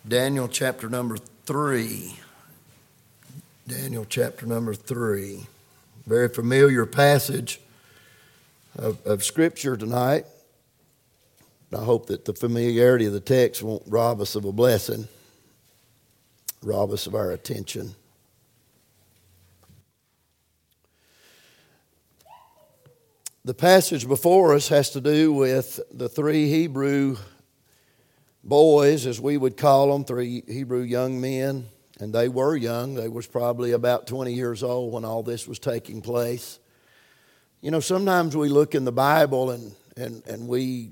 Daniel chapter number 3. Daniel chapter number 3. Very familiar passage of Scripture tonight. I hope that the familiarity of the text won't rob us of a blessing, rob us of our attention. The passage before us has to do with the three Hebrew boys, as we would call them, three Hebrew young men. And they were young. They was probably about 20 years old when all this was taking place. You know, sometimes we look in the Bible and we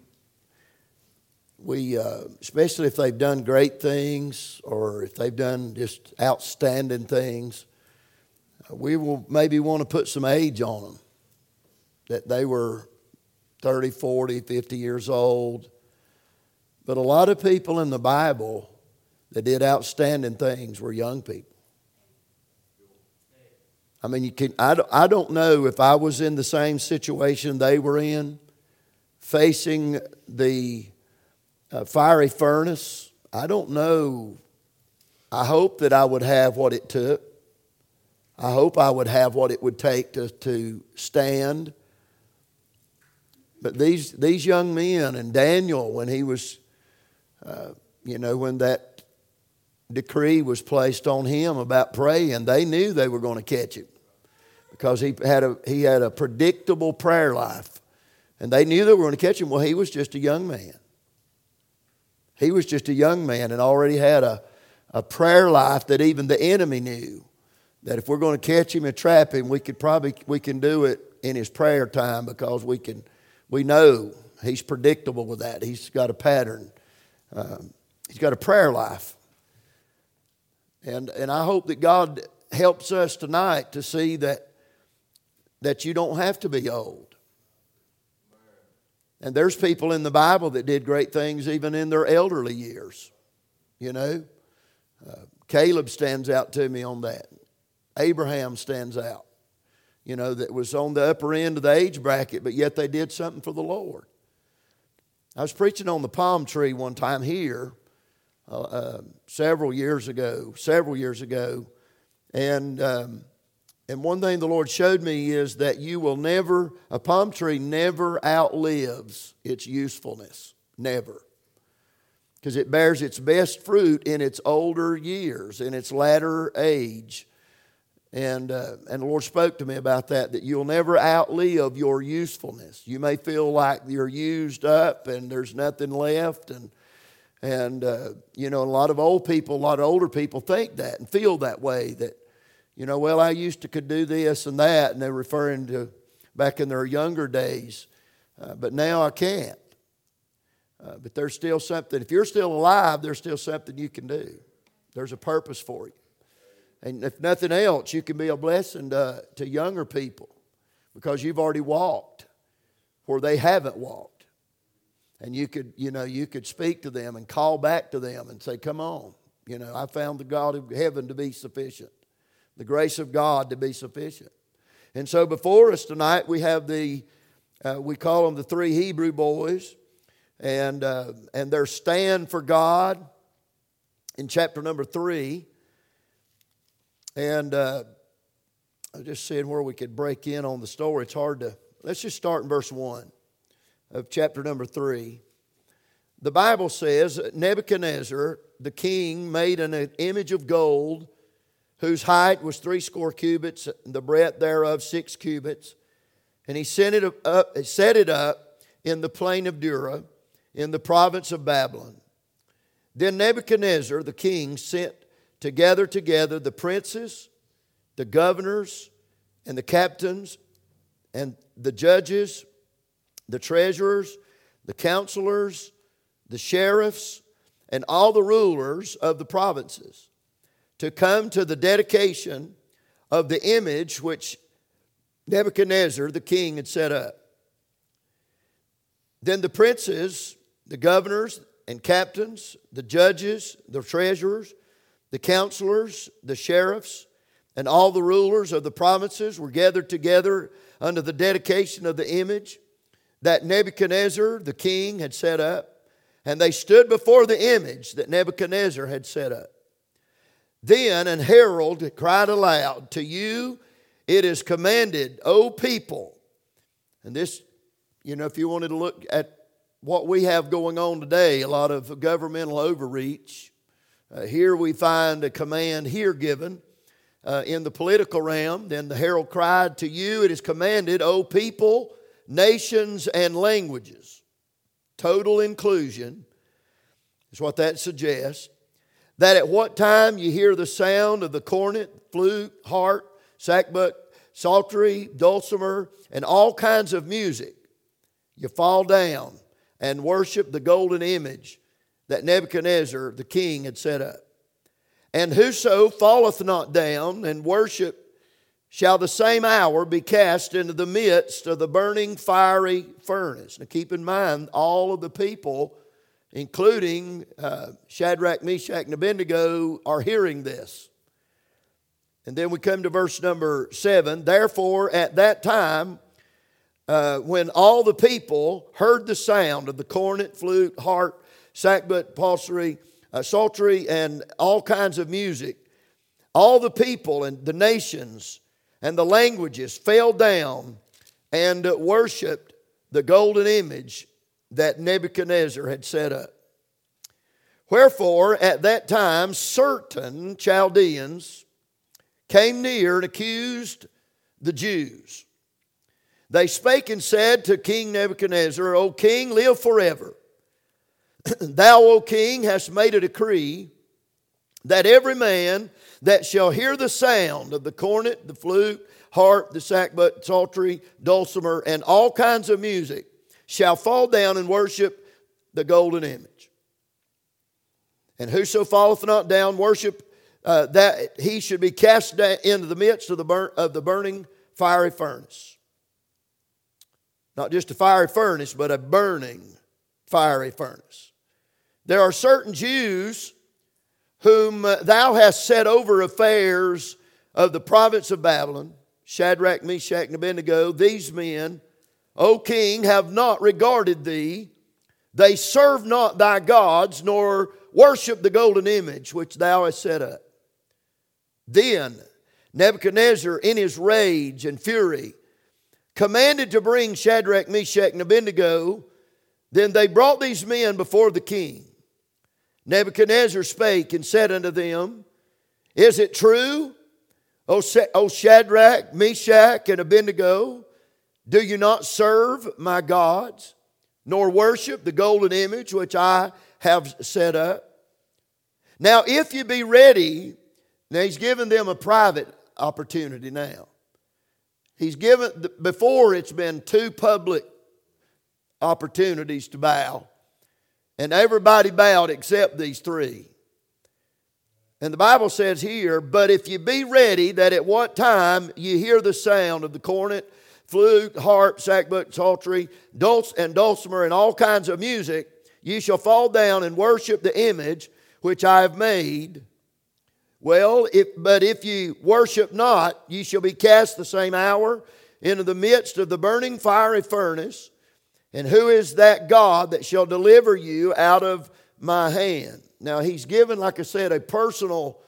especially if they've done great things or if they've done just outstanding things, we will maybe want to put some age on them. That they were 30, 40, 50 years old. But a lot of people in the Bible that did outstanding things were young people. I mean, I don't know if I was in the same situation they were in, facing the fiery furnace. I don't know. I hope that I would have what it took. I hope I would have what it would take to stand. But these young men, and Daniel, when he was, when that decree was placed on him about praying, they knew they were going to catch him because he had a predictable prayer life, and they knew they were going to catch him. Well, he was just a young man. He was just a young man and already had a prayer life that even the enemy knew that if we're going to catch him and trap him, we can do it in his prayer time because we know he's predictable with that. He's got a pattern. He's got a prayer life. And I hope that God helps us tonight to see that you don't have to be old. And there's people in the Bible that did great things even in their elderly years. You know, Caleb stands out to me on that. Abraham stands out. You know, that was on the upper end of the age bracket, but yet they did something for the Lord. I was preaching on the palm tree one time here several years ago, and one thing the Lord showed me is that a palm tree never outlives its usefulness, never, because it bears its best fruit in its older years, in its latter age. And the Lord spoke to me about that you'll never outlive your usefulness. You may feel like you're used up and there's nothing left. And a lot of older people think that and feel that way. That, well, I used to could do this and that. And they're referring to back in their younger days. But now I can't. But there's still something. If you're still alive, there's still something you can do. There's a purpose for you. And if nothing else, you can be a blessing to younger people because you've already walked where they haven't walked. And you could speak to them and call back to them and say, come on. I found the God of heaven to be sufficient. The grace of God to be sufficient. And so before us tonight, we have we call them the three Hebrew boys. And their stand for God in chapter number 3. And I was just seeing where we could break in on the story. It's hard to... Let's just start in verse 1 of chapter number 3. The Bible says, Nebuchadnezzar, the king, made an image of gold, whose height was 60 cubits, and the breadth thereof 6 cubits. And he set it up in the plain of Dura, in the province of Babylon. Then Nebuchadnezzar, the king, sent together the princes, the governors, and the captains, and the judges, the treasurers, the counselors, the sheriffs, and all the rulers of the provinces to come to the dedication of the image which Nebuchadnezzar, the king, had set up. Then the princes, the governors and captains, the judges, the treasurers, the counselors, the sheriffs, and all the rulers of the provinces were gathered together under the dedication of the image that Nebuchadnezzar, the king, had set up. And they stood before the image that Nebuchadnezzar had set up. Then an herald cried aloud, "To you it is commanded, O people." And this, if you wanted to look at what we have going on today, a lot of governmental overreach. Here we find a command here given in the political realm. Then the herald cried, "To you it is commanded, O people, nations, and languages." Total inclusion is what that suggests. "That at what time you hear the sound of the cornet, flute, harp, sackbut, psaltery, dulcimer, and all kinds of music, you fall down and worship the golden image that Nebuchadnezzar the king had set up. And whoso falleth not down and worship shall the same hour be cast into the midst of the burning fiery furnace." Now keep in mind, all of the people, including Shadrach, Meshach, and Abednego, are hearing this. And then we come to verse number 7. "Therefore at that time, when all the people heard the sound of the cornet, flute, harp, sackbut, psaltery, and all kinds of music, all the people and the nations and the languages fell down and worshiped the golden image that Nebuchadnezzar had set up. Wherefore at that time certain Chaldeans came near and accused the Jews. They spake and said to King Nebuchadnezzar, O king, live forever. Thou, O king, hast made a decree that every man that shall hear the sound of the cornet, the flute, harp, the sackbut, psaltery, dulcimer, and all kinds of music shall fall down and worship the golden image. And whoso falleth not down, worship that he should be cast down into the midst of the burning fiery furnace. Not just a fiery furnace, but a burning fiery furnace. There are certain Jews whom thou hast set over affairs of the province of Babylon, Shadrach, Meshach, and Abednego. These men, O king, have not regarded thee. They serve not thy gods, nor worship the golden image which thou hast set up. Then Nebuchadnezzar, in his rage and fury, commanded to bring Shadrach, Meshach, and Abednego. Then they brought these men before the king. Nebuchadnezzar spake and said unto them, Is it true, O Shadrach, Meshach, and Abednego, do you not serve my gods, nor worship the golden image which I have set up? Now if you be ready," now he's given them a private opportunity now. He's given, before it's been two public opportunities to bow. And everybody bowed except these three. And the Bible says here, "But if you be ready, that at what time you hear the sound of the cornet, flute, harp, sackbut, psaltery, dulcimer, and all kinds of music, ye shall fall down and worship the image which I have made. Well, but if ye worship not, ye shall be cast the same hour into the midst of the burning fiery furnace. And who is that God that shall deliver you out of my hand?" Now he's given, like I said, a personal,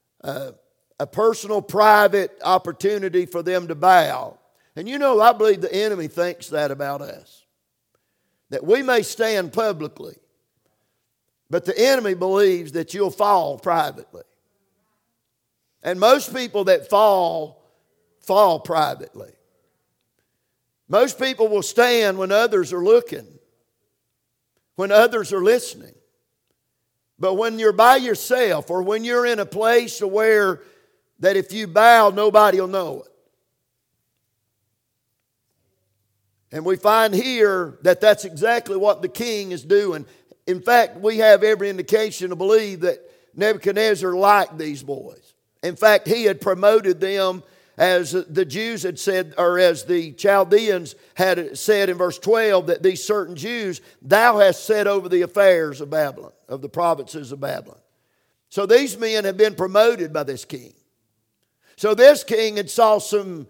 private opportunity for them to bow. And I believe the enemy thinks that about us. That we may stand publicly, but the enemy believes that you'll fall privately. And most people that fall privately. Most people will stand when others are looking, when others are listening. But when you're by yourself, or when you're in a place where that if you bow, nobody will know it. And we find here that that's exactly what the king is doing. In fact, we have every indication to believe that Nebuchadnezzar liked these boys. In fact, he had promoted them, as the Jews had said, or as the Chaldeans had said in verse 12, that these certain Jews thou hast set over the affairs of Babylon, of the provinces of Babylon. So these men had been promoted by this king. So this king had saw some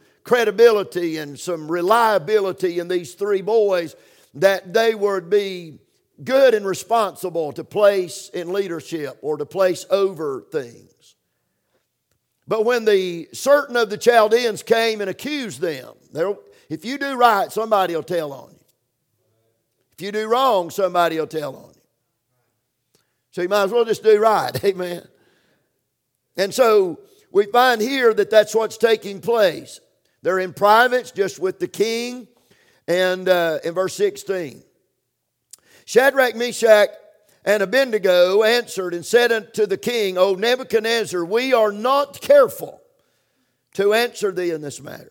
credibility and some reliability in these three boys, that they would be good and responsible to place in leadership or to place over things. But when certain of the Chaldeans came and accused them, if you do right, somebody will tell on you. If you do wrong, somebody will tell on you. So you might as well just do right. Amen. And so we find here that that's what's taking place. They're in private, just with the king. And in verse 16, Shadrach, Meshach, and Abednego answered and said unto the king, O Nebuchadnezzar, we are not careful to answer thee in this matter.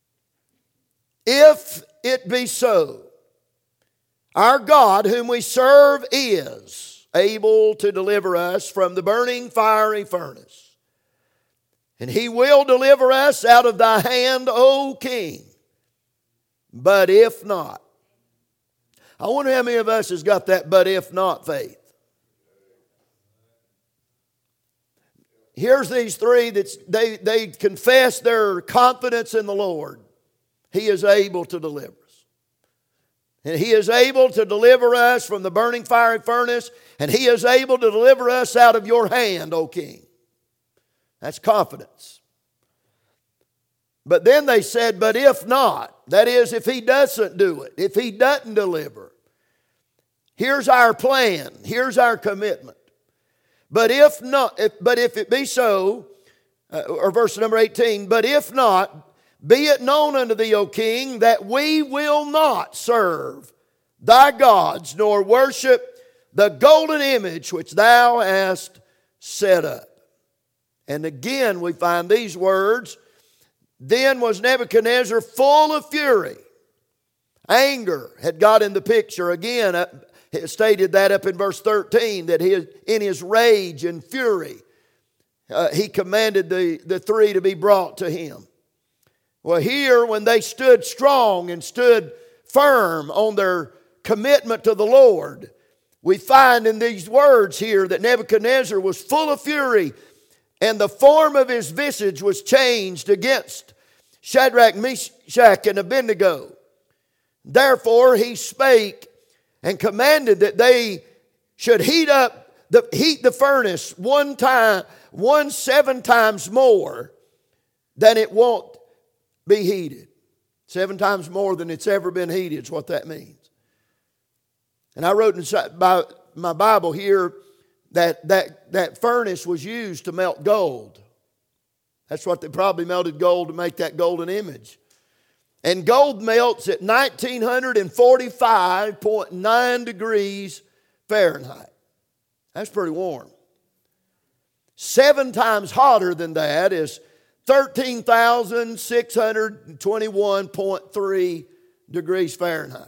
If it be so, our God whom we serve is able to deliver us from the burning fiery furnace. And he will deliver us out of thy hand, O king. But if not. I wonder how many of us has got that but if not faith. Here's these three that they confess their confidence in the Lord. He is able to deliver us. And He is able to deliver us from the burning fiery furnace. And He is able to deliver us out of your hand, O king. That's confidence. But then they said, but if not, that is, if He doesn't do it, if He doesn't deliver, here's our plan, here's our commitment. But if not, if it be so, or verse number 18, but if not, be it known unto thee, O king, that we will not serve thy gods, nor worship the golden image which thou hast set up. And again we find these words, then was Nebuchadnezzar full of fury. Anger had got in the picture. Again, it stated that up in verse 13, that in his rage and fury, he commanded the three to be brought to him. Well, here, when they stood strong and stood firm on their commitment to the Lord, we find in these words here that Nebuchadnezzar was full of fury, and the form of his visage was changed against Shadrach, Meshach, and Abednego. Therefore he spake and commanded that they should heat the furnace 7 times more than it won't be heated. 7 times more than it's ever been heated is what that means. And I wrote inside my Bible here that furnace was used to melt gold. That's what they probably melted gold to make that golden image. And gold melts at 1945.9 degrees Fahrenheit. That's pretty warm. 7 times hotter than that is 13,621.3 degrees Fahrenheit.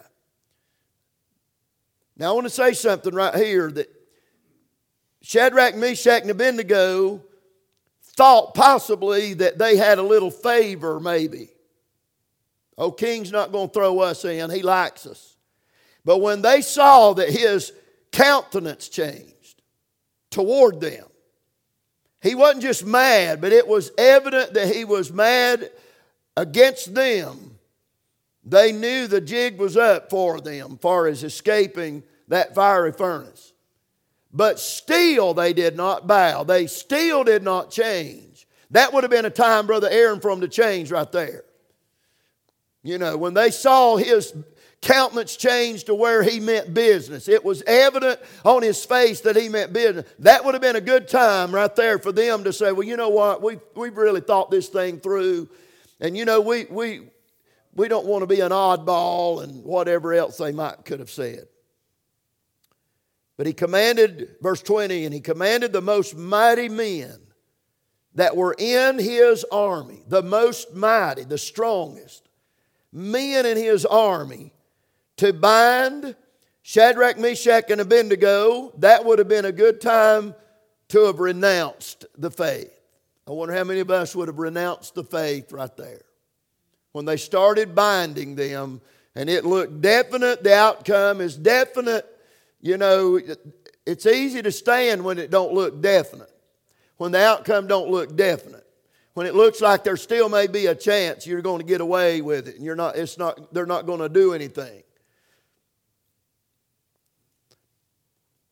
Now I want to say something right here, that Shadrach, Meshach, and Abednego thought possibly that they had a little favor maybe. Oh, king's not going to throw us in. He likes us. But when they saw that his countenance changed toward them, he wasn't just mad, but it was evident that he was mad against them. They knew the jig was up for them, far as escaping that fiery furnace. But still they did not bow. They still did not change. That would have been a time, Brother Aaron, for them to change right there. You know, when they saw his countenance change to where he meant business, it was evident on his face that he meant business. That would have been a good time right there for them to say, well, you know what, we've really thought this thing through. And you know, we don't want to be an oddball and whatever else they could have said. But he commanded, verse 20, and he commanded the most mighty men that were in his army, the most mighty, the strongest men in his army, to bind Shadrach, Meshach, and Abednego. That would have been a good time to have renounced the faith. I wonder how many of us would have renounced the faith right there. When they started binding them, and it looked definite, the outcome is definite. You know, it's easy to stand when it don't look definite. When the outcome don't look definite. When it looks like there still may be a chance you're going to get away with it, and they're not going to do anything.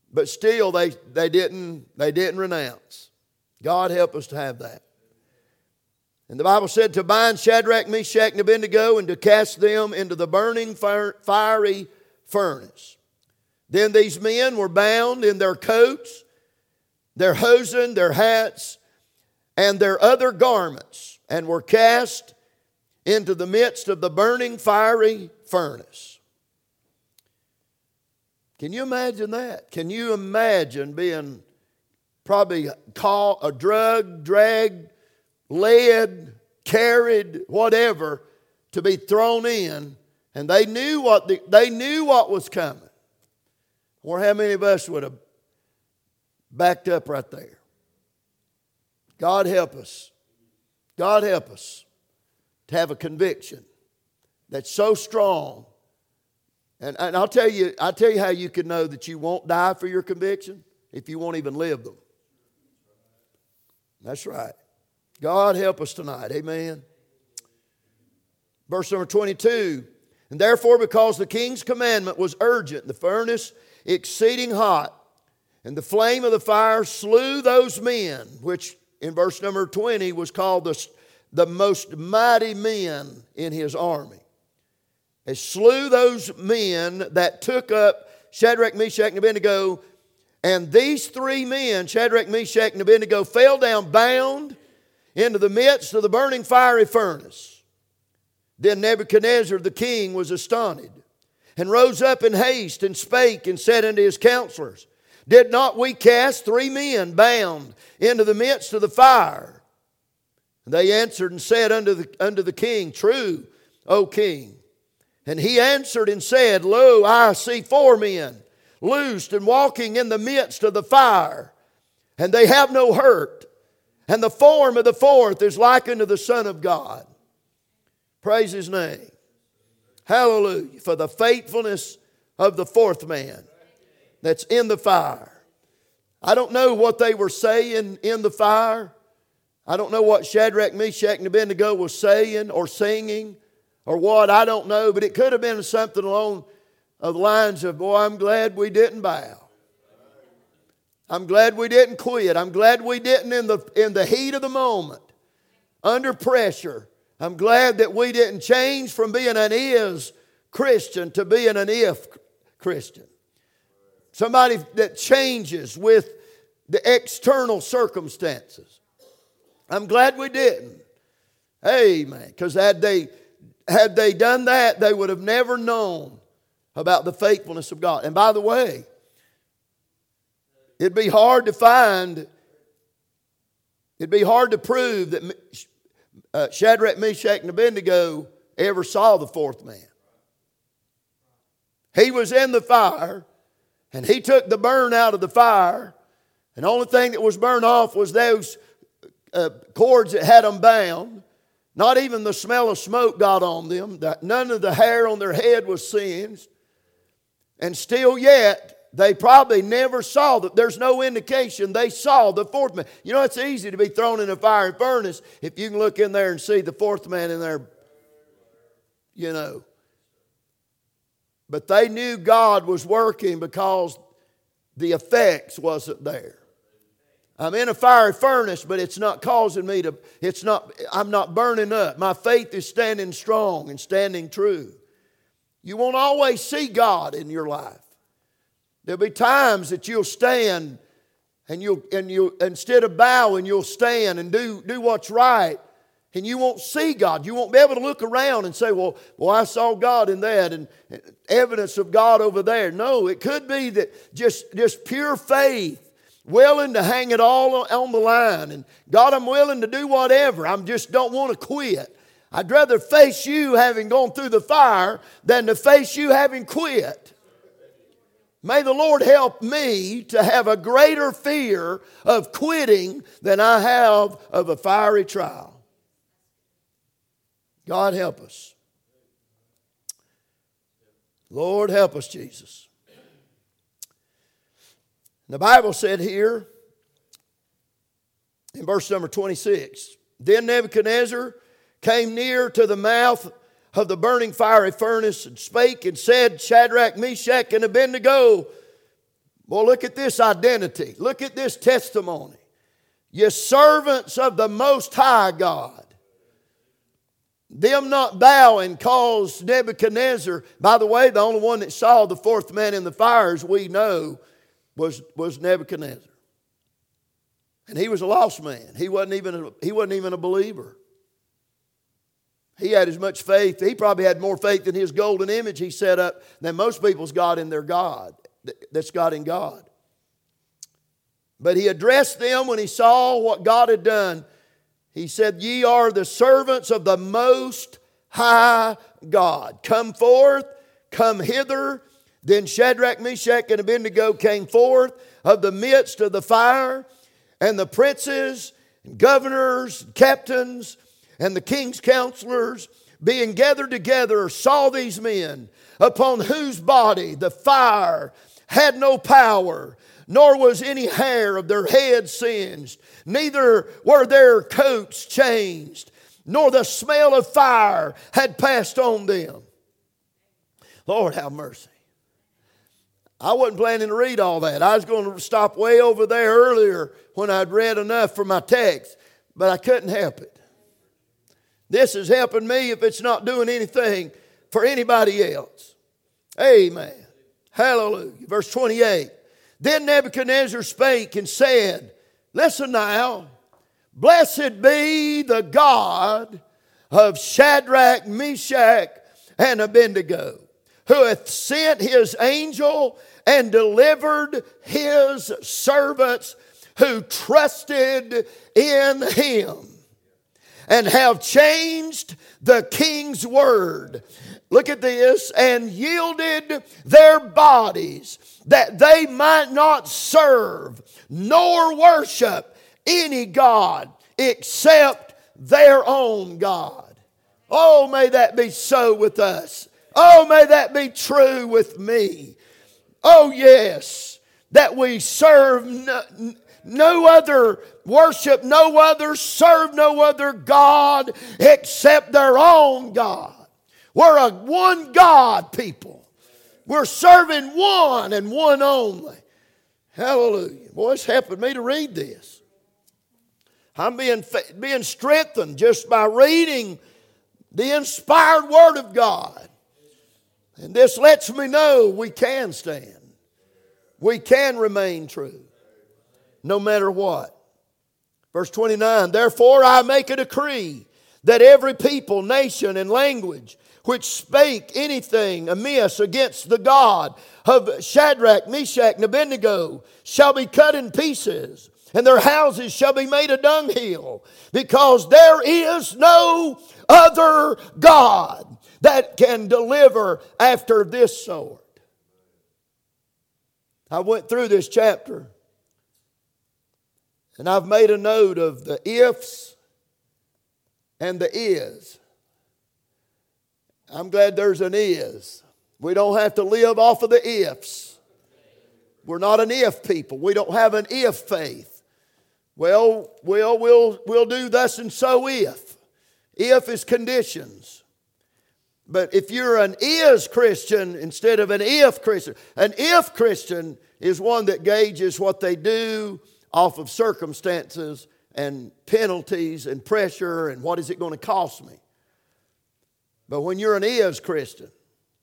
But still, they didn't renounce. God help us to have that. And the Bible said to bind Shadrach, Meshach, and Abednego and to cast them into the burning fiery furnace. Then these men were bound in their coats, their hosen, their hats, and their other garments, and were cast into the midst of the burning fiery furnace. Can you imagine that? Can you imagine being probably caught, drugged, dragged, led, carried, whatever, to be thrown in, and they knew what was coming? Or how many of us would have backed up right there? God help us. God help us to have a conviction that's so strong. And I'll tell you how you can know that you won't die for your conviction if you won't even live them. That's right. God help us tonight. Amen. Verse number 22. And therefore, because the king's commandment was urgent, the furnace exceeding hot, and the flame of the fire slew those men, which in verse number 20 was called the most mighty men in his army. It slew those men that took up Shadrach, Meshach, and Abednego. And these three men, Shadrach, Meshach, and Abednego, fell down bound into the midst of the burning fiery furnace. Then Nebuchadnezzar the king was astonished, and rose up in haste, and spake, and said unto his counselors, Did not we cast three men bound into the midst of the fire? And they answered and said unto the king, True, O king. And he answered and said, Lo, I see four men loosed and walking in the midst of the fire, and they have no hurt. And the form of the fourth is like unto the Son of God. Praise his name. Hallelujah. For the faithfulness of the fourth man that's in the fire. I don't know what they were saying in the fire. I don't know what Shadrach, Meshach, and Abednego was saying or singing or what. I don't know. But it could have been something along the lines of, boy, I'm glad we didn't bow. I'm glad we didn't quit. I'm glad we didn't in the heat of the moment, under pressure. I'm glad that we didn't change from being an is Christian to being an if Christian. Somebody that changes with the external circumstances. I'm glad we didn't. Amen. Because had they done that, they would have never known about the faithfulness of God. And by the way, it'd be hard to prove that Shadrach, Meshach, and Abednego ever saw the fourth man. He was in the fire, and he took the burn out of the fire, and the only thing that was burned off was those cords that had them bound. Not even the smell of smoke got on them. None of the hair on their head was singed. And still yet, they probably never saw that. There's no indication they saw the fourth man. You know, it's easy to be thrown in a fiery furnace if you can look in there and see the fourth man in there, you know. But they knew God was working because the effects wasn't there. I'm in a fiery furnace, but it's not causing me to, I'm not burning up. My faith is standing strong and standing true. You won't always see God in your life. There'll be times that you'll stand and you'll instead of bowing, you'll stand and do what's right. And you won't see God. You won't be able to look around and say, well, I saw God in that and evidence of God over there. No, it could be that just pure faith, willing to hang it all on the line. And God, I'm willing to do whatever. I just don't want to quit. I'd rather face you having gone through the fire than to face you having quit. May the Lord help me to have a greater fear of quitting than I have of a fiery trial. God help us. Lord help us, Jesus. The Bible said here in verse number 26, Then Nebuchadnezzar came near to the mouth of the burning fiery furnace and spake and said, Shadrach, Meshach, and Abednego, Well, look at this identity. Look at this testimony. Ye servants of the Most High God. Them not bowing caused Nebuchadnezzar. By the way, the only one that saw the fourth man in the fire, as we know, was Nebuchadnezzar. And he was a lost man. He wasn't even a believer. He had as much faith. He probably had more faith in his golden image he set up than most people's got in their God. That's got in God. But he addressed them when he saw what God had done. He said, ye are the servants of the Most High God. Come forth, come hither. Then Shadrach, Meshach, and Abednego came forth of the midst of the fire. And the princes, and governors, and captains, and the king's counselors, being gathered together, saw these men, upon whose body the fire had no power, nor was any hair of their heads singed, neither were their coats changed, nor the smell of fire had passed on them. Lord, have mercy. I wasn't planning to read all that. I was going to stop way over there earlier when I'd read enough for my text, but I couldn't help it. This is helping me if it's not doing anything for anybody else. Amen. Hallelujah. Verse 28. Then Nebuchadnezzar spake and said, listen now, blessed be the God of Shadrach, Meshach, and Abednego, who hath sent his angel and delivered his servants who trusted in him, and have changed the king's word. Look at this. And yielded their bodies that they might not serve nor worship any God except their own God. Oh, may that be so with us. Oh, may that be true with me. Oh, yes, that we serve no other, worship no other, serve no other God except their own God. We're a one God people. We're serving one and one only. Hallelujah. Boy, it's helping me to read this. I'm being strengthened just by reading the inspired Word of God. And this lets me know we can stand. We can remain true, no matter what. Verse 29, therefore I make a decree that every people, nation, and language which spake anything amiss against the God of Shadrach, Meshach, and Abednego shall be cut in pieces, and their houses shall be made a dunghill, because there is no other God that can deliver after this sort. I went through this chapter, and I've made a note of the ifs and the is. I'm glad there's an is. We don't have to live off of the ifs. We're not an if people. We don't have an if faith. Well, we'll do thus and so if. If is conditions. But if you're an is Christian instead of an if Christian, an if Christian is one that gauges what they do off of circumstances and penalties and pressure and what is it going to cost me. But when you're an is Christian,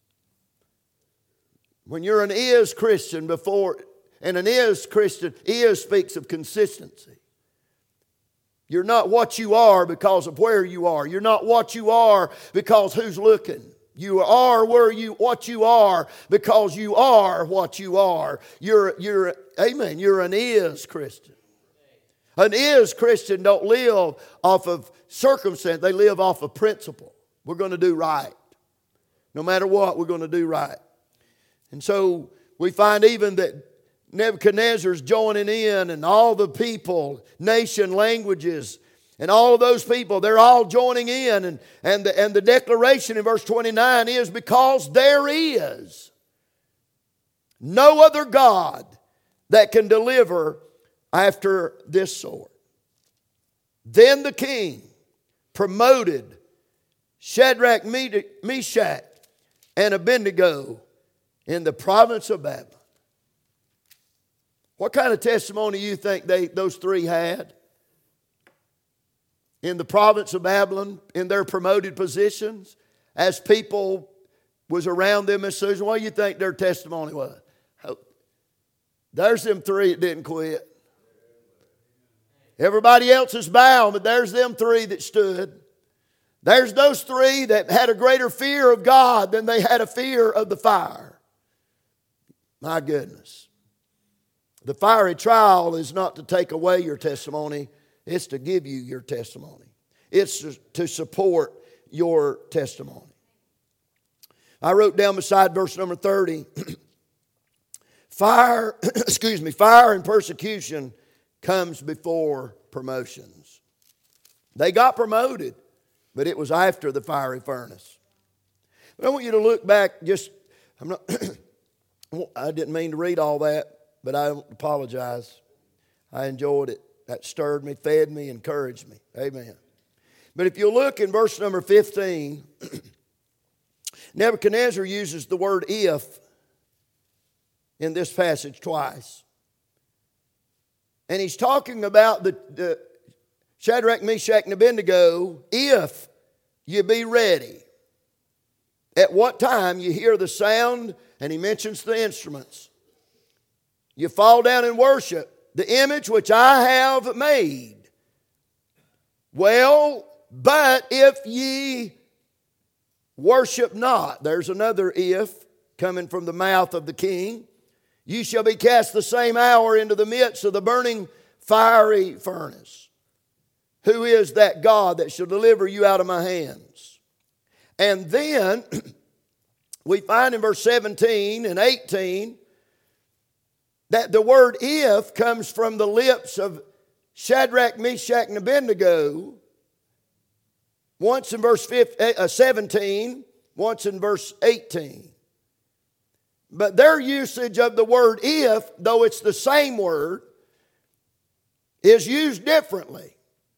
before, and an is Christian, is speaks of consistency. You're not what you are because of where you are. You're not what you are because who's looking. You are what you are because you are what you are. Amen. You're an is Christian. An is Christian don't live off of circumstance. They live off of principle. We're going to do right. No matter what, we're going to do right. And so we find even that Nebuchadnezzar's joining in, and all the people, nation, languages, and all of those people, they're all joining in. And the declaration in verse 29 is, because there is no other God that can deliver after this sort. Then the king promoted Shadrach, Meshach, and Abednego in the province of Babylon. What kind of testimony do you think those three had? In the province of Babylon, in their promoted positions, as people was around them as Susan, what do you think their testimony was? There's them three that didn't quit. Everybody else is bound, but there's them three that stood. There's those three that had a greater fear of God than they had a fear of the fire. My goodness. The fiery trial is not to take away your testimony. It's to give you your testimony. It's to support your testimony. I wrote down beside verse number 30, fire and persecution comes before promotions. They got promoted, but it was after the fiery furnace. But I want you to look back I didn't mean to read all that, but I apologize. I enjoyed it. That stirred me, fed me, encouraged me. Amen. But if you look in verse number 15, Nebuchadnezzar uses the word if in this passage twice. And he's talking about the Shadrach, Meshach, and Abednego, if you be ready. At what time you hear the sound, and he mentions the instruments. You fall down and worship the image which I have made. Well, but if ye worship not, there's another if coming from the mouth of the king. You shall be cast the same hour into the midst of the burning fiery furnace. Who is that God that shall deliver you out of my hands? And then we find in verse 17 and 18 that the word if comes from the lips of Shadrach, Meshach, and Abednego. Once in verse 17, once in verse 18. But their usage of the word if, though it's the same word, is used differently.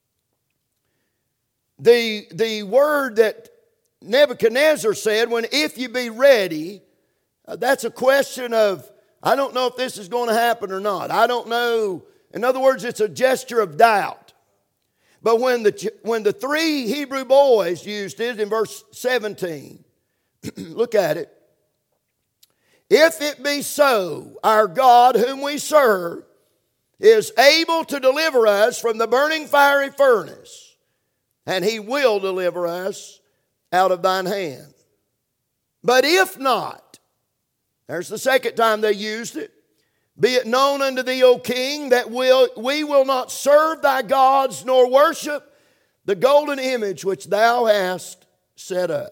The word that Nebuchadnezzar said, when if you be ready, that's a question of, I don't know if this is going to happen or not. I don't know. In other words, it's a gesture of doubt. But when the three Hebrew boys used it in verse 17, look at it. If it be so, our God whom we serve is able to deliver us from the burning fiery furnace, and he will deliver us out of thine hand. But if not, there's the second time they used it. Be it known unto thee, O king, that we will not serve thy gods, nor worship the golden image which thou hast set up.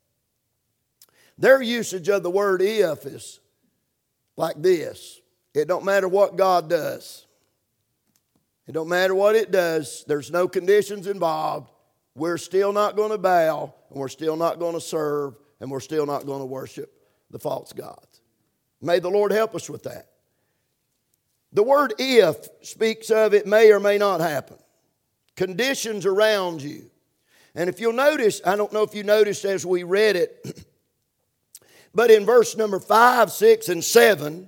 Their usage of the word if is like this. It don't matter what God does. It don't matter what it does. There's no conditions involved. We're still not going to bow, and we're still not going to serve, and we're still not going to worship the false gods. May the Lord help us with that. The word if speaks of it may or may not happen. Conditions around you. And if you'll notice, I don't know if you noticed as we read it, but in verse number 5, 6, and 7,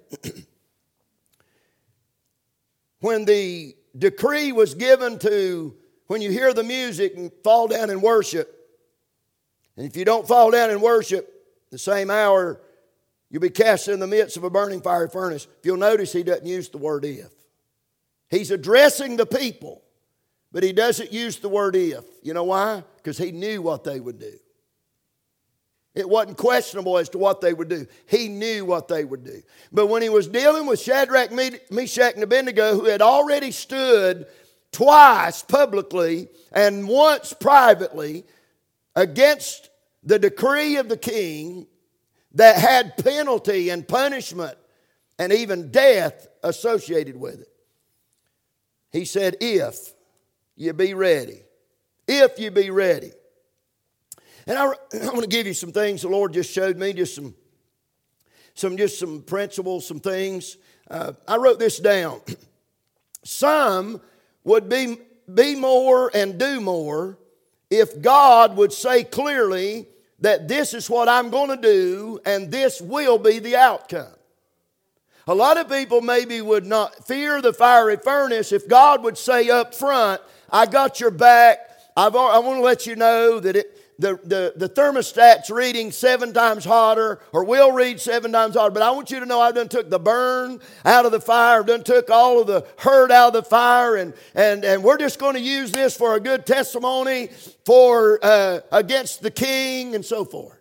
when the decree was given to, when you hear the music and fall down and worship, and if you don't fall down and worship the same hour, you'll be cast in the midst of a burning fiery furnace. If you'll notice, he doesn't use the word if. He's addressing the people, but he doesn't use the word if. You know why? Because he knew what they would do. It wasn't questionable as to what they would do. He knew what they would do. But when he was dealing with Shadrach, Meshach, and Abednego, who had already stood twice publicly and once privately against the decree of the king that had penalty and punishment and even death associated with it, he said, if you be ready. If you be ready. And I want to give you some things the Lord just showed me, just some principles, some things. I wrote this down. Some would be more and do more if God would say clearly that this is what I'm going to do and this will be the outcome. A lot of people maybe would not fear the fiery furnace if God would say up front, I got your back. I want to let you know that the thermostat's reading 7 times hotter, or will read 7 times hotter. But I want you to know I've done took the burn out of the fire. I've done took all of the hurt out of the fire. And we're just going to use this for a good testimony for against the king and so forth.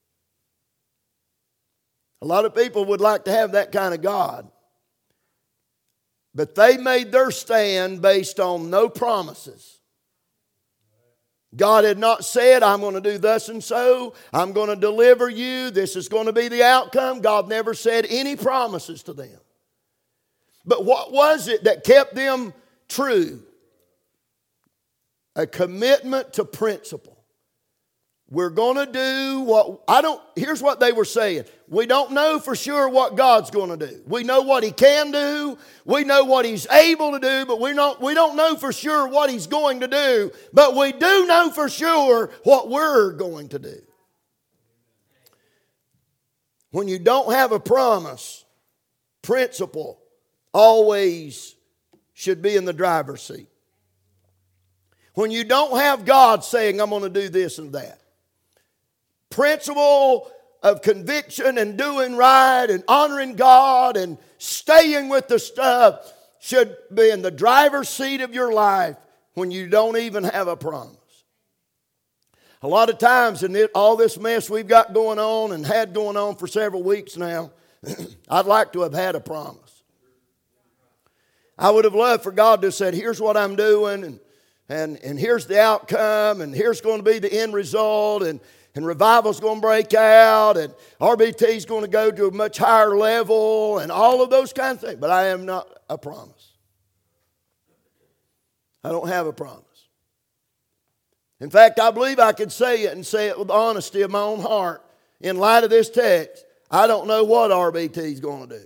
A lot of people would like to have that kind of God. But they made their stand based on no promises. God had not said, I'm going to do thus and so. I'm going to deliver you. This is going to be the outcome. God never said any promises to them. But what was it that kept them true? A commitment to principle. We're going to do here's what they were saying. We don't know for sure what God's going to do. We know what He can do. We know what He's able to do, but we don't know for sure what He's going to do. But we do know for sure what we're going to do. When you don't have a promise, principle always should be in the driver's seat. When you don't have God saying, I'm going to do this and that. Principle of conviction and doing right and honoring God and staying with the stuff should be in the driver's seat of your life when you don't even have a promise. A lot of times in all this mess we've got going on and had going on for several weeks now, I'd like to have had a promise. I would have loved for God to have said, here's what I'm doing and here's the outcome and here's going to be the end result and revival's going to break out, and RBT's going to go to a much higher level, and all of those kinds of things. But I am not a promise. I don't have a promise. In fact, I believe I could say it and say it with honesty of my own heart. In light of this text, I don't know what RBT's going to do.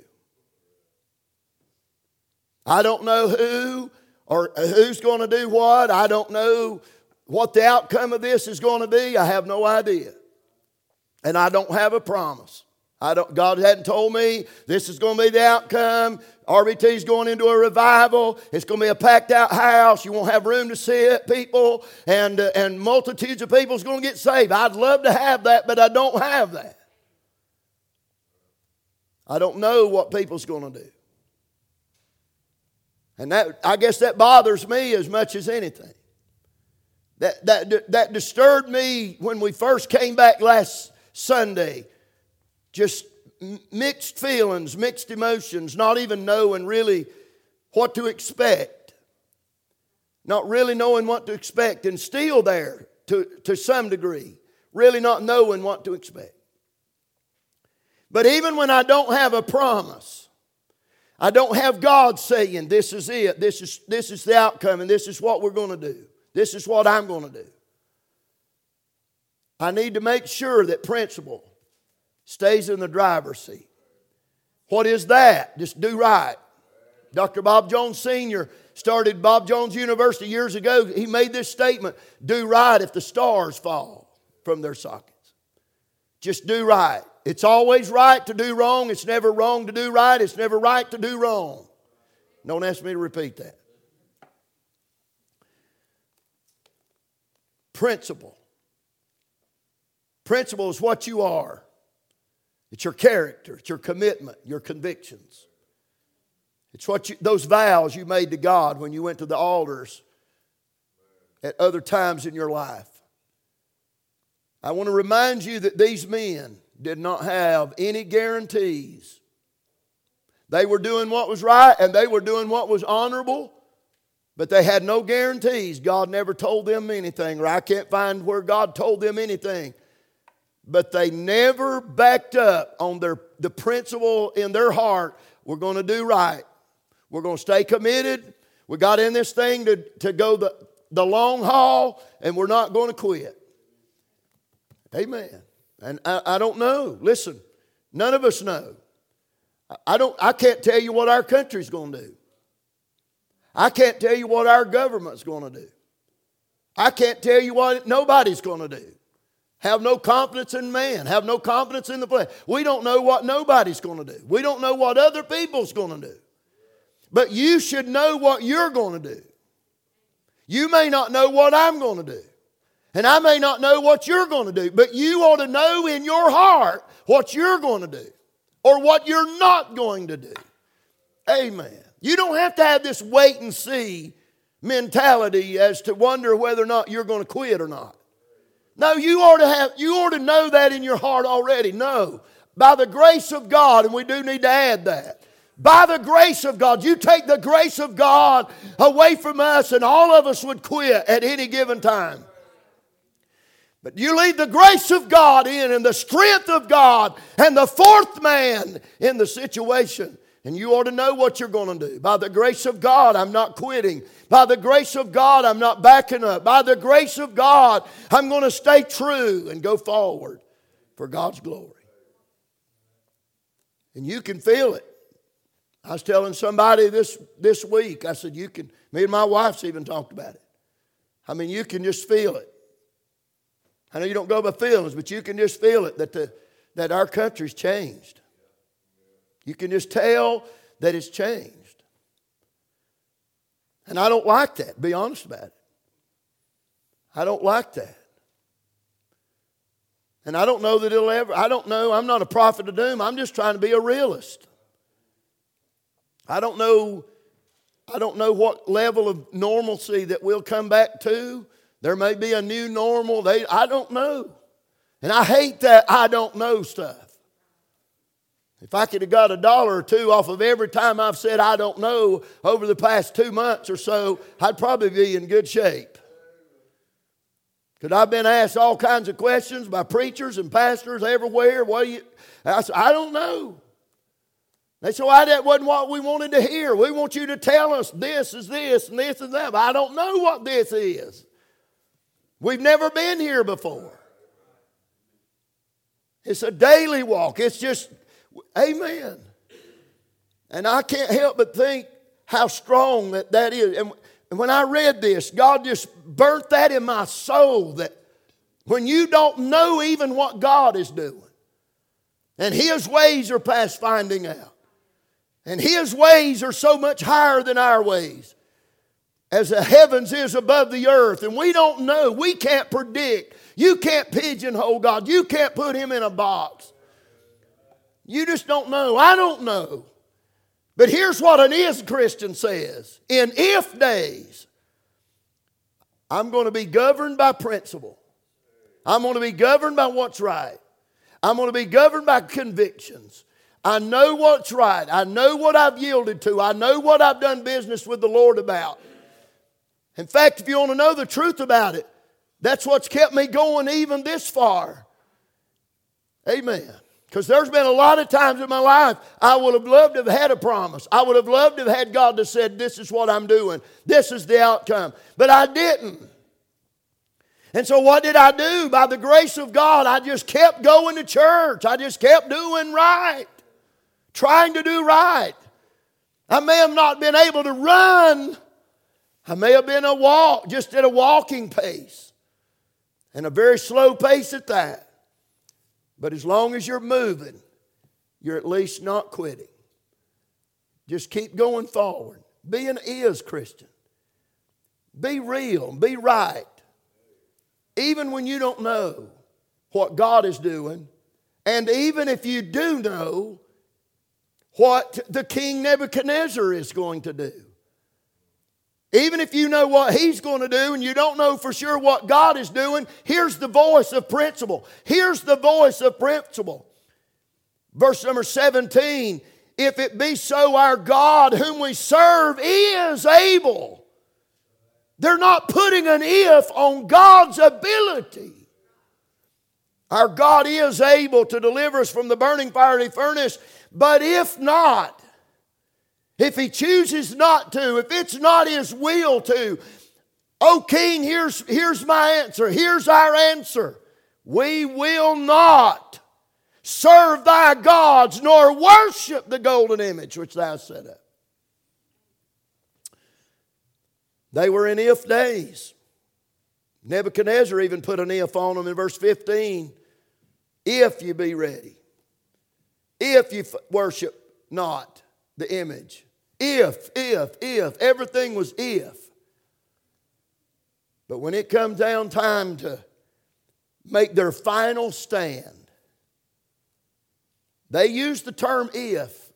I don't know who or who's going to do what. I don't know what the outcome of this is going to be. I have no idea. And I don't have a promise. God hadn't told me this is going to be the outcome. RBT's going into a revival. It's going to be a packed out house. You won't have room to sit, people. And multitudes of people is going to get saved. I'd love to have that, but I don't have that. I don't know what people's going to do. And I guess that bothers me as much as anything. That disturbed me when we first came back last Sunday. Just mixed feelings, mixed emotions, not even knowing really what to expect. Not really knowing what to expect, and still there to some degree, really not knowing what to expect. But even when I don't have a promise, I don't have God saying, this is it, this is the outcome, and this is what we're going to do. This is what I'm going to do. I need to make sure that principle stays in the driver's seat. What is that? Just do right. Dr. Bob Jones Sr. started Bob Jones University years ago. He made this statement, do right if the stars fall from their sockets. Just do right. It's always right to do wrong. It's never wrong to do right. It's never right to do wrong. Don't ask me to repeat that. Principle. Principle is what you are. It's your character. It's your commitment, your convictions. It's those vows you made to God when you went to the altars at other times in your life. I want to remind you that these men did not have any guarantees. They were doing what was right and they were doing what was honorable. But they had no guarantees. God never told them anything, or I can't find where God told them anything. But they never backed up on the principle in their heart, we're going to do right. We're going to stay committed. We got in this thing to go the long haul, and we're not going to quit. Amen. And I don't know. Listen, none of us know. I can't tell you what our country's going to do. I can't tell you what our government's going to do. I can't tell you what nobody's going to do. Have no confidence in man. Have no confidence in the flesh. We don't know what nobody's going to do. We don't know what other people's going to do. But you should know what you're going to do. You may not know what I'm going to do. And I may not know what you're going to do. But you ought to know in your heart what you're going to do. Or what you're not going to do. Amen. You don't have to have this wait and see mentality as to wonder whether or not you're going to quit or not. No, you ought to know that in your heart already. No. By the grace of God, and we do need to add that. By the grace of God. You take the grace of God away from us and all of us would quit at any given time. But you leave the grace of God in and the strength of God and the fourth man in the situation. And you ought to know what you're going to do. By the grace of God, I'm not quitting. By the grace of God, I'm not backing up. By the grace of God, I'm going to stay true and go forward for God's glory. And you can feel it. I was telling somebody this week, I said, me and my wife's even talked about it. I mean, you can just feel it. I know you don't go by feelings, but you can just feel it that our country's changed. You can just tell that it's changed. And I don't like that, be honest about it. I don't like that. And I don't know that I'm not a prophet of doom. I'm just trying to be a realist. I don't know what level of normalcy that we'll come back to. There may be a new normal. I don't know. And I hate that I don't know stuff. If I could have got $1 or $2 off of every time I've said I don't know over the past 2 months or so, I'd probably be in good shape. Because I've been asked all kinds of questions by preachers and pastors everywhere. I said, I don't know. They said, well, that wasn't what we wanted to hear. We want you to tell us this is this and this is that. But I don't know what this is. We've never been here before. It's a daily walk. It's just, amen. And I can't help but think how strong that is. And when I read this, God just burnt that in my soul that when you don't know even what God is doing, and His ways are past finding out, and His ways are so much higher than our ways, as the heavens is above the earth, and we don't know, we can't predict. You can't pigeonhole God. You can't put Him in a box. You just don't know. I don't know. But here's what an is Christian says. In if days, I'm going to be governed by principle. I'm going to be governed by what's right. I'm going to be governed by convictions. I know what's right. I know what I've yielded to. I know what I've done business with the Lord about. In fact, if you want to know the truth about it, that's what's kept me going even this far. Amen. Because there's been a lot of times in my life I would have loved to have had a promise. I would have loved to have had God to said, this is what I'm doing. This is the outcome. But I didn't. And so what did I do? By the grace of God, I just kept going to church. I just kept doing right. Trying to do right. I may have not been able to run. I may have been just at a walking pace. And a very slow pace at that. But as long as you're moving, you're at least not quitting. Just keep going forward. Be an is Christian. Be real. Be right. Even when you don't know what God is doing. And even if you do know what the King Nebuchadnezzar is going to do. Even if you know what he's going to do and you don't know for sure what God is doing, here's the voice of principle. Here's the voice of principle. Verse number 17, if it be so, our God whom we serve is able. They're not putting an if on God's ability. Our God is able to deliver us from the burning fiery furnace, but if not, if He chooses not to, if it's not His will to, O King, here's my answer. Here's our answer. We will not serve thy gods, nor worship the golden image which thou hast set up. They were in if days. Nebuchadnezzar even put an if on them in verse 15. If you be ready. If you worship not the image. If. Everything was if. But when it comes down time to make their final stand, they used the term if,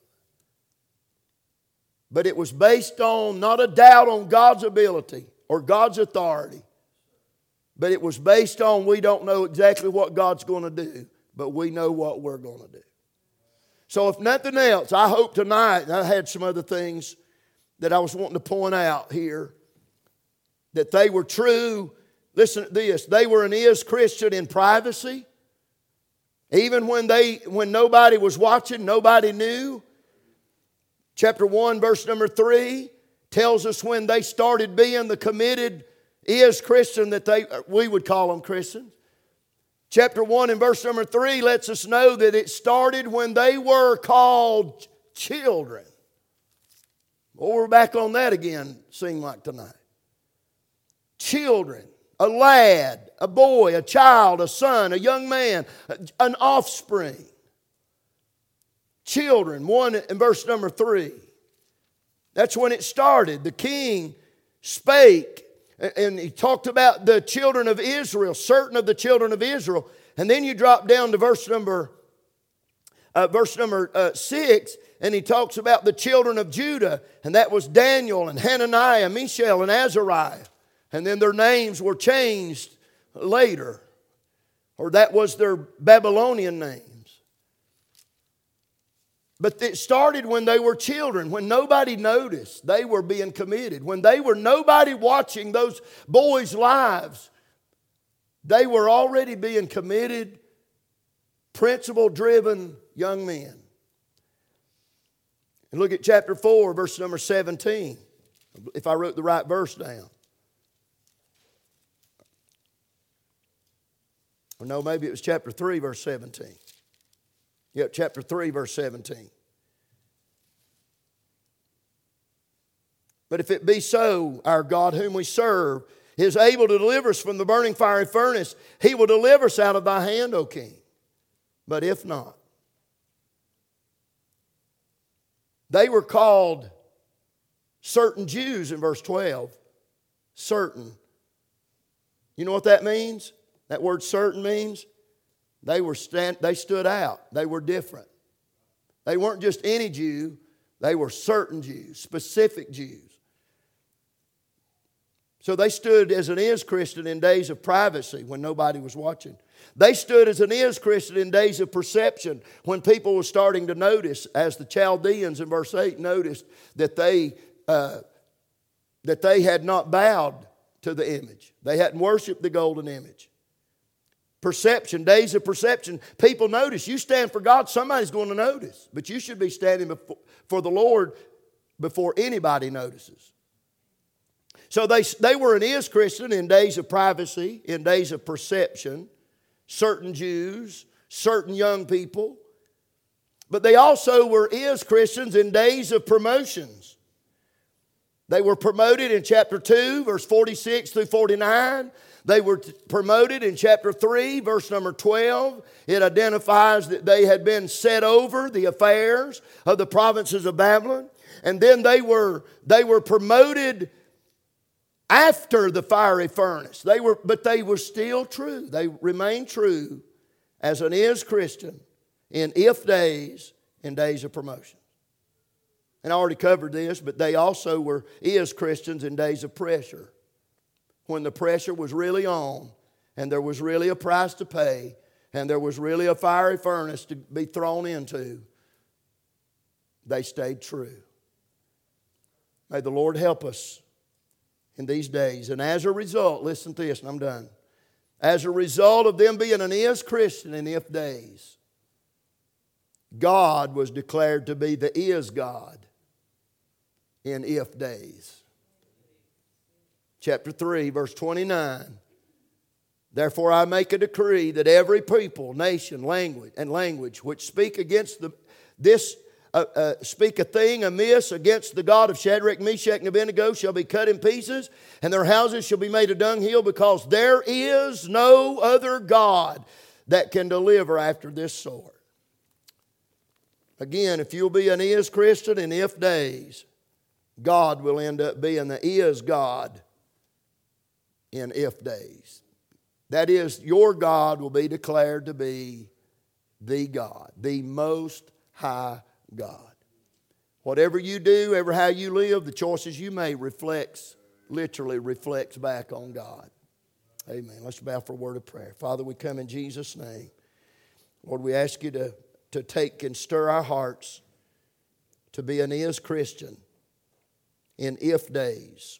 but it was based on not a doubt on God's ability or God's authority, but it was based on we don't know exactly what God's going to do, but we know what we're going to do. So if nothing else, I hope tonight, and I had some other things that I was wanting to point out here, that they were true. Listen to this. They were an is Christian in privacy. Even when nobody was watching, nobody knew. Chapter 1, verse number 3 tells us when they started being the committed is Christian that we would call them Christians. Chapter 1 and verse number 3 lets us know that it started when they were called children. Well, we're back on that again, seem like tonight. Children. A lad, a boy, a child, a son, a young man, an offspring. Children, 1 and verse number 3. That's when it started. The king spake, and he talked about the children of Israel, certain of the children of Israel. And then you drop down to verse number 6, and he talks about the children of Judah, and that was Daniel and Hananiah, Mishael and Azariah. And then their names were changed later. Or that was their Babylonian names. But it started when they were children. When nobody noticed they were being committed. When they were nobody watching those boys' lives. They were already being committed, principle-driven young men. And look at chapter 4, verse number 17. If I wrote the right verse down. Or no, maybe it was chapter 3, verse 17. Yep, chapter 3, verse 17. But if it be so, our God whom we serve is able to deliver us from the burning fiery furnace, He will deliver us out of thy hand, O king. But if not, they were called certain Jews in verse 12. Certain. You know what that means? That word certain means they stood out. They were different. They weren't just any Jew. They were certain Jews, specific Jews. So they stood as an is Christian in days of privacy when nobody was watching. They stood as an is Christian in days of perception when people were starting to notice, as the Chaldeans in verse 8 noticed that they had not bowed to the image. They hadn't worshipped the golden image. Perception, days of perception. People notice. You stand for God, somebody's going to notice. But you should be standing for the Lord before anybody notices. So they were an is Christian in days of privacy, in days of perception. Certain Jews, certain young people. But they also were is Christians in days of promotions. They were promoted in chapter 2, verse 46 through 49. They were promoted in chapter 3, verse number 12. It identifies that they had been set over the affairs of the provinces of Babylon. And then they were promoted after the fiery furnace. But they were still true. They remained true as an is Christian in if days, in days of promotion. And I already covered this, but they also were is Christians in days of pressure. When the pressure was really on, and there was really a price to pay, and there was really a fiery furnace to be thrown into, they stayed true. May the Lord help us in these days. And as a result, listen to this, and I'm done. As a result of them being an is Christian in if days, God was declared to be the is God in if days. Chapter 3, verse 29. Therefore I make a decree that every people, nation, language which speak against this speak a thing amiss against the God of Shadrach, Meshach, and Abednego shall be cut in pieces, and their houses shall be made a dunghill, because there is no other God that can deliver after this sort. Again, if you'll be an is Christian in if days, God will end up being the is God in if days. That is, your God will be declared to be the God, the Most High God. Whatever you do, ever how you live, the choices you make literally reflects back on God. Amen. Let's bow for a word of prayer. Father, we come in Jesus' name. Lord, we ask you to take and stir our hearts to be an is Christian in if days.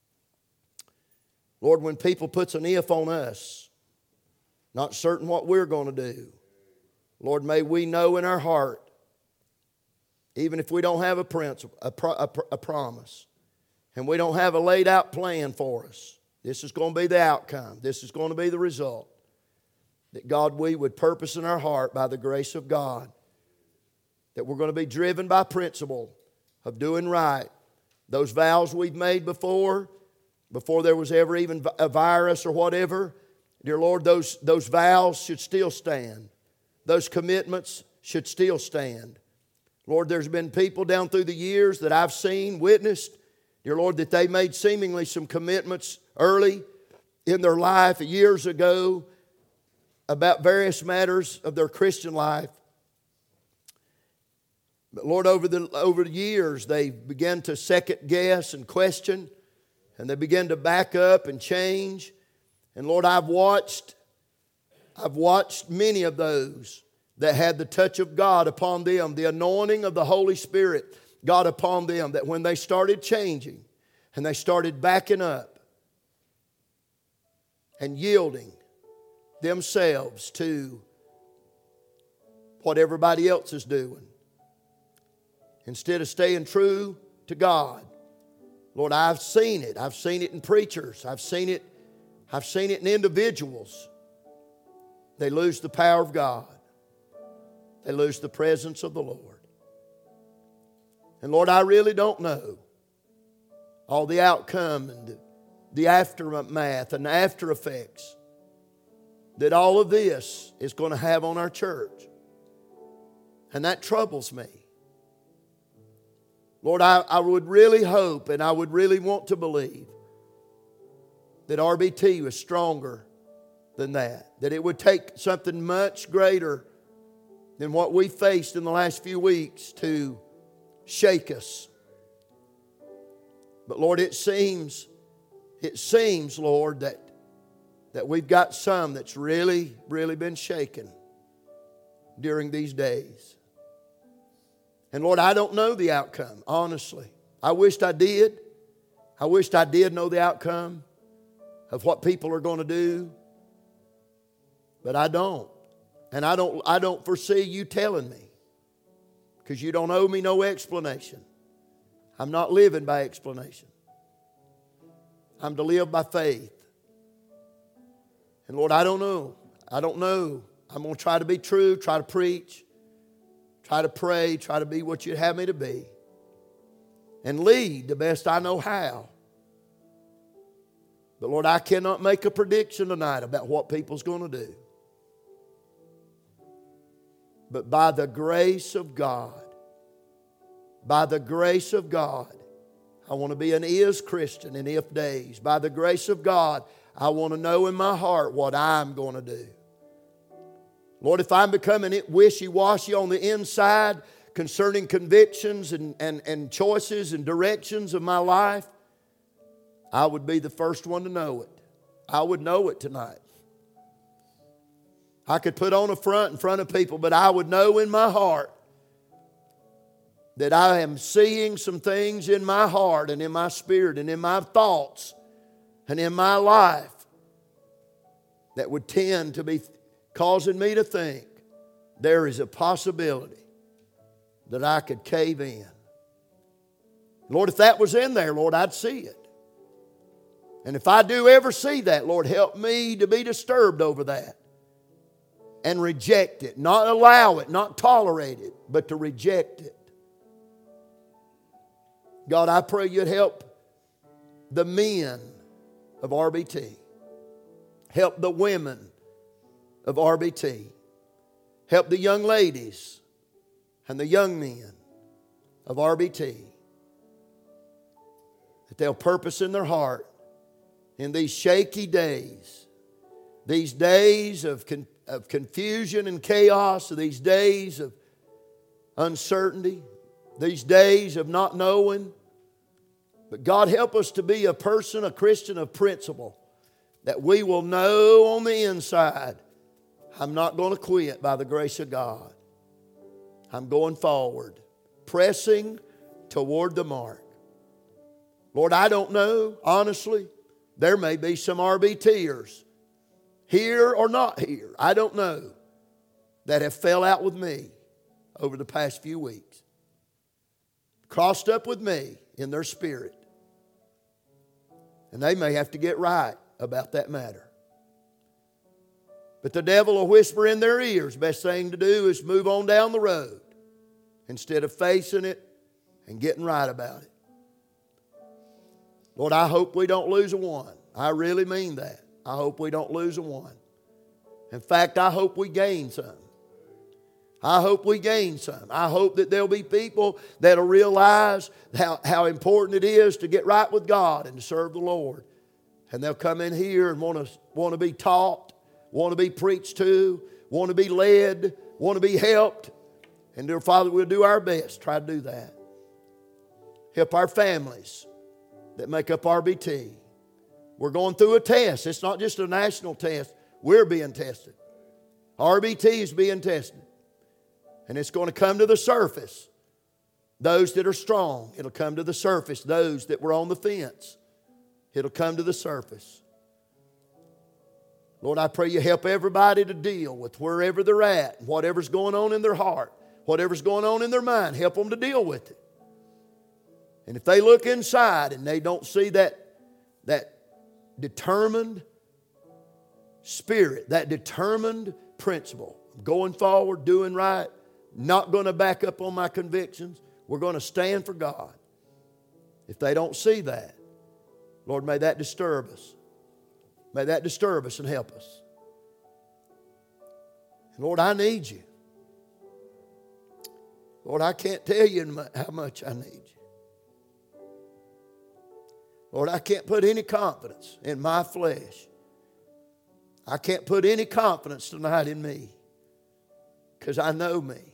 Lord, when people puts an if on us, not certain what we're going to do, Lord, may we know in our heart, even if we don't have a promise, and we don't have a laid out plan for us, this is going to be the outcome. This is going to be the result. That God, we would purpose in our heart by the grace of God that we're going to be driven by principle of doing right. Those vows we've made before there was ever even a virus or whatever, dear Lord, those vows should still stand. Those commitments should still stand. Lord, there's been people down through the years that I've seen, witnessed, dear Lord, that they made seemingly some commitments early in their life years ago about various matters of their Christian life. But Lord, over the years, they began to second guess and question, and they began to back up and change. And Lord, I've watched many of those that had the touch of God upon them, the anointing of the Holy Spirit, God upon them, that when they started changing and they started backing up and yielding themselves to what everybody else is doing, instead of staying true to God. Lord, I've seen it. I've seen it in preachers. I've seen it in individuals. They lose the power of God. They lose the presence of the Lord. And Lord, I really don't know all the outcome and the aftermath and the after effects that all of this is going to have on our church. And that troubles me. Lord, I would really hope and I would really want to believe that RBT was stronger than that. That it would take something much greater than what we faced in the last few weeks to shake us. But Lord, it seems, Lord, that we've got some that's really, really been shaken during these days. And Lord, I don't know the outcome, honestly. I wished I did. I wished I did know the outcome of what people are going to do. But I don't. And I don't foresee you telling me. Because you don't owe me no explanation. I'm not living by explanation. I'm to live by faith. And Lord, I don't know. I don't know. I'm going to try to be true, try to preach, try to pray, try to be what you'd have me to be. And lead the best I know how. But Lord, I cannot make a prediction tonight about what people's going to do. But by the grace of God, I want to be an is Christian in if days. By the grace of God, I want to know in my heart what I'm going to do. Lord, if I'm becoming wishy-washy on the inside concerning convictions and choices and directions of my life, I would be the first one to know it. I would know it tonight. I could put on a front in front of people, but I would know in my heart that I am seeing some things in my heart and in my spirit and in my thoughts and in my life that would tend to be causing me to think there is a possibility that I could cave in. Lord, if that was in there, Lord, I'd see it. And if I do ever see that, Lord, help me to be disturbed over that and reject it. Not allow it, not tolerate it, but to reject it. God, I pray You'd help the men of RBT. Help the women of RBT. Help the young ladies and the young men of RBT. That they'll purpose in their heart in these shaky days, these days of confusion and chaos, these days of uncertainty, these days of not knowing. But God, help us to be a person, a Christian of principle, that we will know on the inside, I'm not going to quit by the grace of God. I'm going forward, pressing toward the mark. Lord, I don't know, honestly. There may be some RBTers, here or not here, I don't know, that have fell out with me over the past few weeks. Crossed up with me in their spirit. And they may have to get right about that matter. But the devil will whisper in their ears, best thing to do is move on down the road instead of facing it and getting right about it. Lord, I hope we don't lose a one. I really mean that. I hope we don't lose a one. In fact, I hope we gain some. I hope we gain some. I hope that there'll be people that'll realize how important it is to get right with God and to serve the Lord. And they'll come in here and want to be taught, want to be preached to, want to be led, want to be helped. And dear Father, we'll do our best, try to do that. Help our families that make up RBT. We're going through a test. It's not just a national test. We're being tested. RBT is being tested. And it's going to come to the surface. Those that are strong, it'll come to the surface. Those that were on the fence, it'll come to the surface. Lord, I pray You help everybody to deal with wherever they're at, whatever's going on in their heart, whatever's going on in their mind. Help them to deal with it. And if they look inside and they don't see that determined spirit, that determined principle, going forward, doing right, not going to back up on my convictions, we're going to stand for God. If they don't see that, Lord, may that disturb us. May that disturb us and help us. And Lord, I need You. Lord, I can't tell You how much I need You. Lord, I can't put any confidence in my flesh. I can't put any confidence tonight in me because I know me.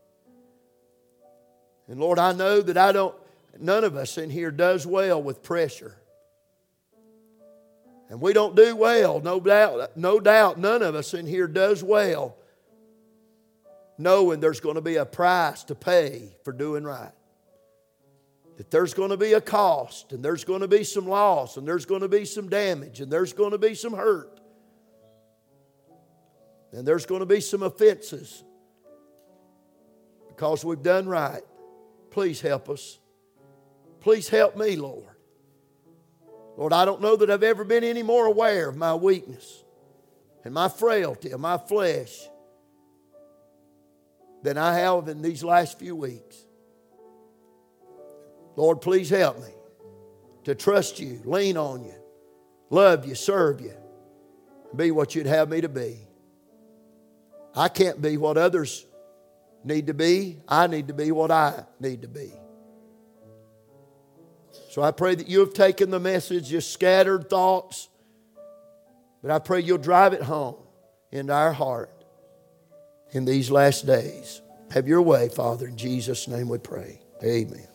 And Lord, I know that none of us in here does well with pressure. And we don't do well, no doubt none of us in here does well knowing there's going to be a price to pay for doing right. That there's going to be a cost, and there's going to be some loss, and there's going to be some damage, and there's going to be some hurt. And there's going to be some offenses because we've done right. Please help us. Please help me, Lord. Lord, I don't know that I've ever been any more aware of my weakness and my frailty of my flesh than I have in these last few weeks. Lord, please help me to trust You, lean on You, love You, serve You, be what You'd have me to be. I can't be what others need to be. I need to be what I need to be. So I pray that You have taken the message, just scattered thoughts, but I pray You'll drive it home into our heart in these last days. Have Your way, Father. In Jesus' name we pray. Amen.